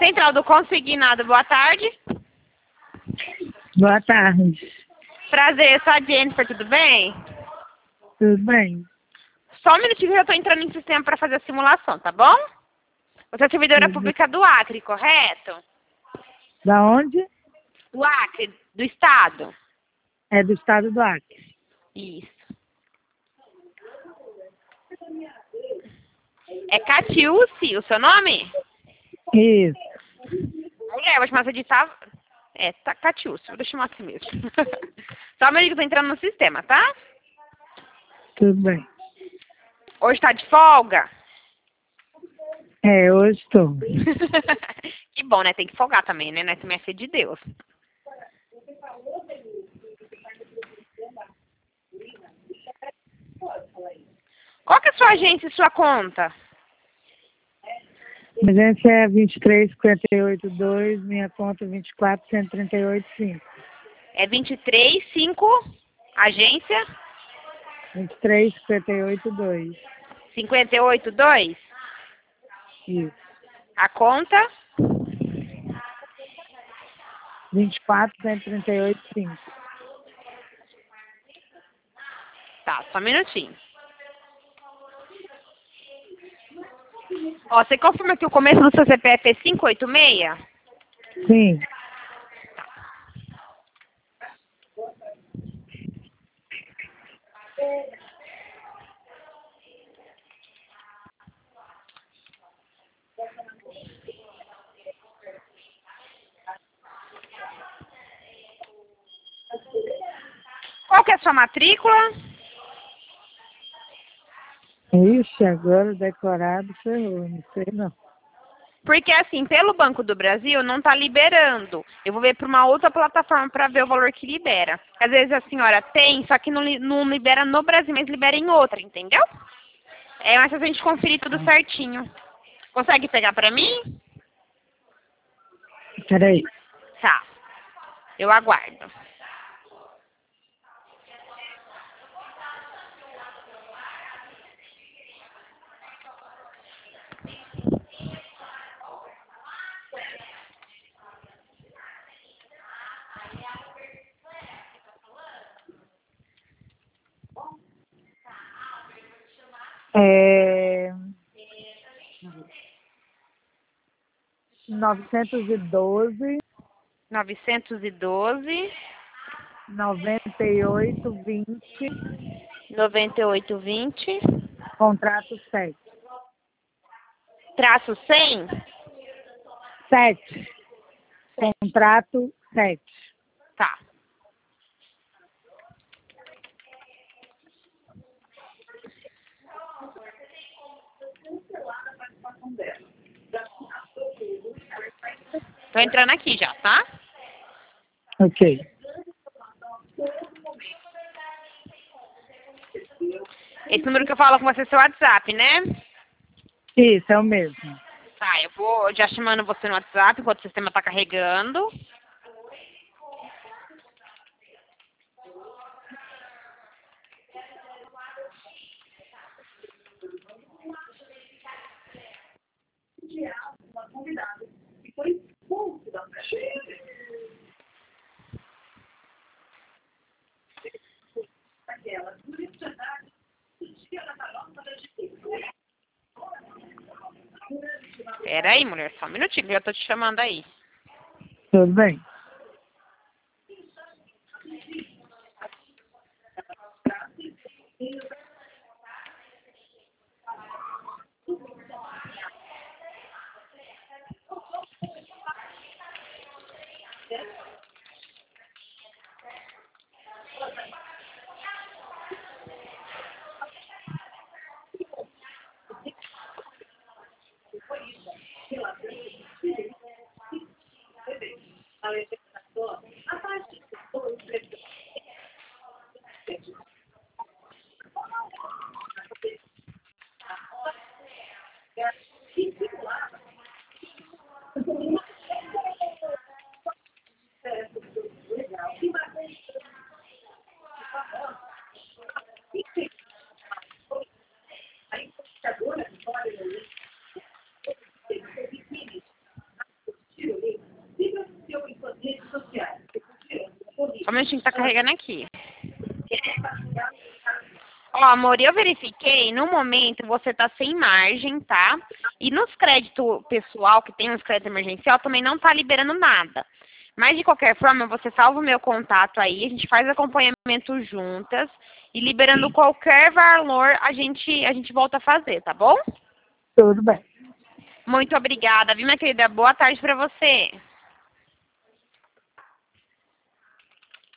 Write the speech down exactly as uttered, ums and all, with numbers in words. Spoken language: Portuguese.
Central do Consignado, boa tarde. Boa tarde. Prazer, eu sou a Jennifer, tudo bem? Tudo bem? Só um minutinho que eu estou entrando em sistema para fazer a simulação, tá bom? Você é servidora Tudo. pública do Acre, correto? Da onde? Do Acre, do Estado. É do estado do Acre. Isso. É Catiúce, o seu nome? Isso. Mulher, vou chamar você de Tav... É, tá, Catiúce, vou chamar assim mesmo. Só um minutinho que eu tô entrando no sistema, tá? Tudo bem. Hoje tá de folga? É, hoje estou. Que bom, né? Tem que folgar também, né? Nós também é filho de Deus. Qual que é a sua agência e sua conta? A agência é vinte e três, cinquenta e oito, dois, minha conta vinte e quatro, cento e trinta e oito, cinco. É vinte e três, cinco, agência? vinte e três, cinquenta e oito, dois. cinquenta e oito, dois? Isso. A conta? vinte e quatro, cento e trinta e oito, cinco. Tá, só um minutinho. Ó, você confirma que o começo do seu C P F é cinco oito seis? Sim. Qual que é a sua matrícula? Ixi, agora decorado ferrou, não sei não. Porque assim, pelo Banco do Brasil não tá liberando. Eu vou ver para uma outra plataforma para ver o valor que libera. Às vezes a senhora tem, só que não, li- não libera no Brasil, mas libera em outra, entendeu? É mais fácil a gente conferir tudo certinho. Consegue pegar para mim? Peraí. Tá. Eu aguardo. É... novecentos e doze, novecentos e doze, noventa e oito, vinte, noventa e oito, vinte, contrato sete. traço cem. Sete. Contrato sete. Tá. Tô entrando aqui já, tá? Ok. Esse número que eu falo com você é seu WhatsApp, né? Isso, é o mesmo. Tá, eu vou já chamando você no WhatsApp enquanto o sistema tá carregando. Pera aí, mulher, só um minutinho que eu já tô te chamando aí. Tudo bem. Só um minutinho que tá carregando aqui. Ó, amor, eu verifiquei, no momento você tá sem margem, tá? E nos créditos pessoal, que tem uns créditos emergencial, também não tá liberando nada. Mas, de qualquer forma, você salva o meu contato aí, a gente faz acompanhamento juntas e liberando qualquer valor, a gente, a gente volta a fazer, tá bom? Tudo bem. Muito obrigada, viu, minha querida? Boa tarde pra você.